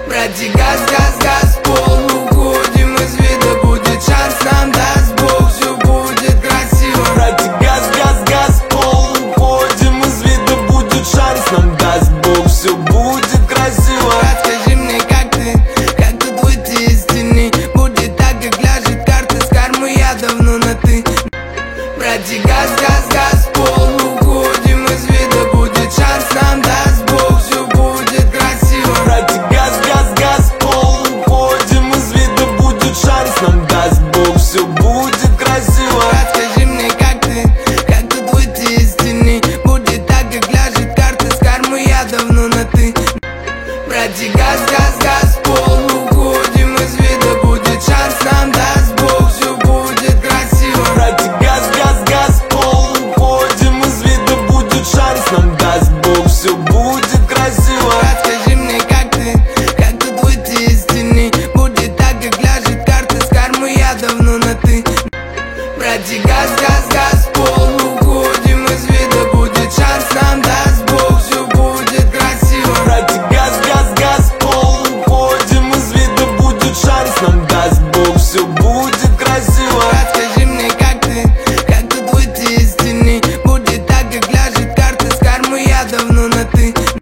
Братья, газ, газ, газ, пол, уходим из вида. Будет шанс, нам даст Бог, все будет красиво. Братья, газ, газ, газ, пол, уходим из вида. Будет шанс, нам даст Бог, все будет красиво. Брат, скажи мне, как тут выйти из тени? Будет так, как ляжет карта с кармой, я давно на ты. Братья, газ, газ, газ, пол, уходим из вида. Будет шанс, нам даст Бог, все будет красиво. Братья, газ, газ, газ, пол, уходим из вида. Будет шанс, нам даст Бог, все будет красиво. Брат, скажи мне, как тут выйти из тени? Будет так, как ляжет карта с кармой, я давно на ты. Братья, газ, газ, газ, пол, уходим из вида. Будет шанс, нам даст Бог, все будет красиво. Братья, газ, газ, газ, пол, уходим из вида. Будет шанс, нам даст Бог, все будет красиво. Брат, скажи мне, как тут выйти из тени? Будет так, как ляжет карта с кармой, я давно на ты. Братья, газ, газ,